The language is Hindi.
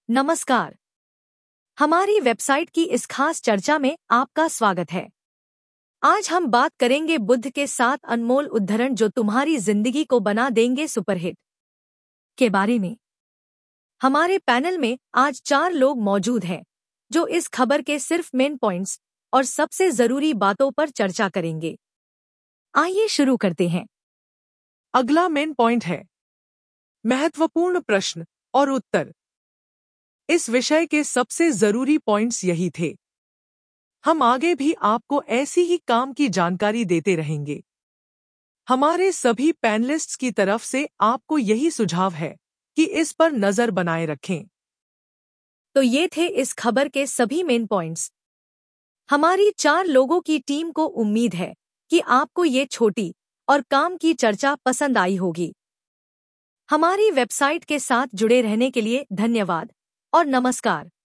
नमस्कार। हमारी वेबसाइट की इस खास चर्चा में आपका स्वागत है। आज हम बात करेंगे बुद्ध के 7 अनमोल उद्धरण जो तुम्हारी जिंदगी को बना देंगे सुपरहिट के बारे में। हमारे पैनल में आज 4 लोग मौजूद हैं जो इस खबर के सिर्फ मेन पॉइंट्स और सबसे जरूरी बातों पर चर्चा करेंगे। आइए शुरू करते हैं। अगला मेन पॉइंट है महत्वपूर्ण प्रश्न और उत्तर। इस विषय के सबसे जरूरी पॉइंट्स यही थे। हम आगे भी आपको ऐसी ही काम की जानकारी देते रहेंगे। हमारे सभी पैनलिस्ट्स की तरफ से आपको यही सुझाव है कि इस पर नजर बनाए रखें। तो ये थे इस खबर के सभी मेन पॉइंट्स। हमारी 4 लोगों की टीम को उम्मीद है कि आपको ये छोटी और काम की चर्चा पसंद आई होगी। हमारी वेबसाइट के साथ जुड़े रहने के लिए धन्यवाद और नमस्कार।